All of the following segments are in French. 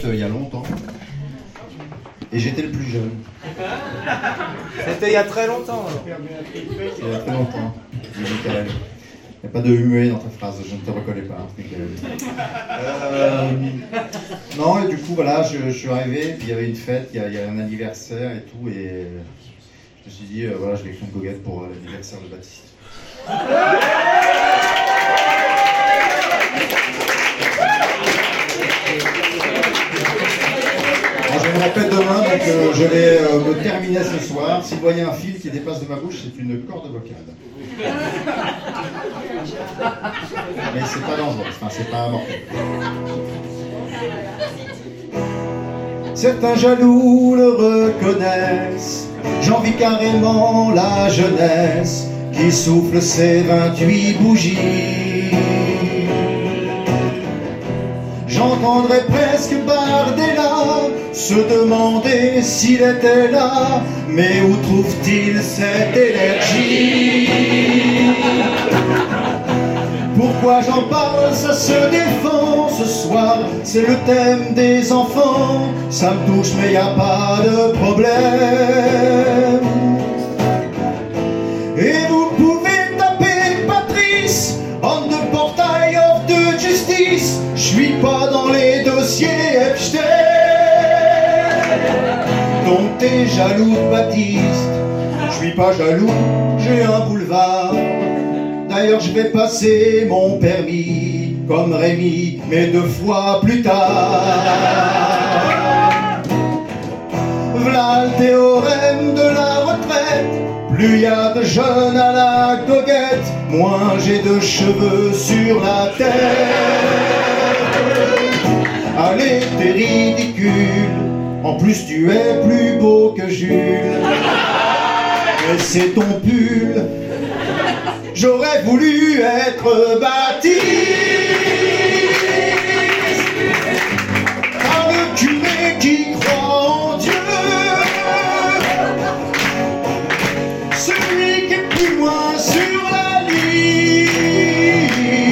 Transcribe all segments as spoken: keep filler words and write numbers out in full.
il y a longtemps. Et j'étais le plus jeune. C'était il y a très longtemps. Alors. Il y a très longtemps. Michael. Il n'y a pas de muet dans ta phrase, je ne te reconnais pas, Michael. Euh, non, et du coup, voilà, je, je suis arrivé, puis il y avait une fête, il y, a, il y a un anniversaire et tout, et je me suis dit, euh, voilà, je vais écrire une goguette pour euh, l'anniversaire de Baptiste. Je me répète demain, donc euh, je vais euh, me terminer ce soir. Si vous voyez un fil qui dépasse de ma bouche, c'est une corde vocale. Mais c'est pas dangereux, enfin c'est pas mortel. Certains jaloux le reconnaissent, j'envie carrément la jeunesse qui souffle ses vingt-huit bougies. J'entendrais presque Bardella se demander s'il était là, mais où trouve-t-il cette énergie? Pourquoi j'en parle, ça se défend ce soir, c'est le thème des enfants, ça me touche mais y a pas de problème. Et vous pouvez taper Patrice on the portail of the justice, je suis pas dans les dossiers Epstein. Donc t'es jaloux de Baptiste, je suis pas jaloux, j'ai un boulevard. D'ailleurs je vais passer mon permis comme Rémi, mais deux fois plus tard. V'là le théorème de la retraite, plus y a de jeunes à la goguette, moins j'ai de cheveux sur la tête. Allez, t'es ridicule, en plus tu es plus beau que Jules. Mais c'est ton pull, j'aurais voulu être Baptiste. Un curé qui croit en Dieu, celui qui est plus loin sur la liste,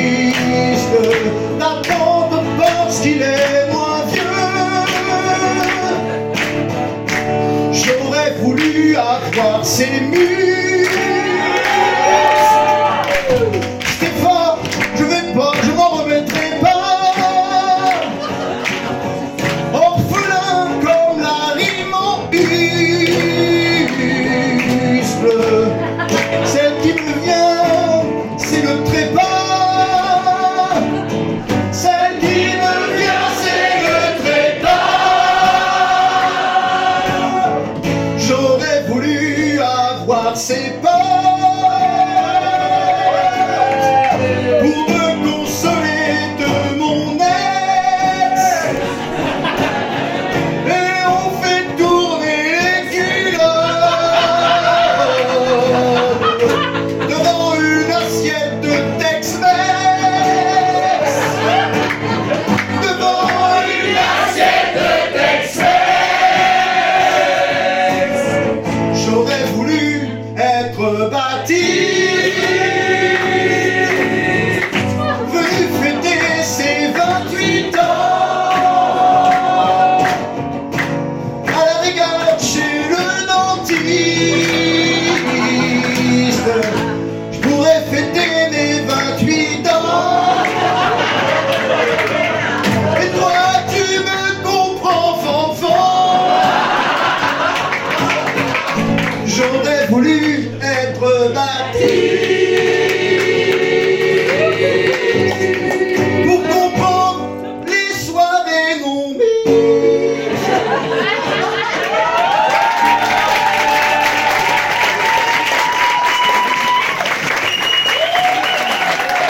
d'attendre parce qu'il est moins vieux. J'aurais voulu avoir ses murs. C'était fort, je vais pas, je m'en remettrai pas. Orphelin comme la rime en muscle, celle qui me vient, c'est le trépas. Celle qui me vient, c'est le trépas. J'aurais voulu avoir ses pas pour me consoler de mon ex. Et on fait tourner les culottes devant une assiette de Tex-Mex. Devant une assiette de Tex-Mex. J'aurais voulu être Baptiste, venu fêter ses vingt-huit ans à la régate chez le dentiste. Je pourrais fêter mes vingt-huit ans. Et toi tu me comprends, fanfan. J'aurais voulu être Baptiste.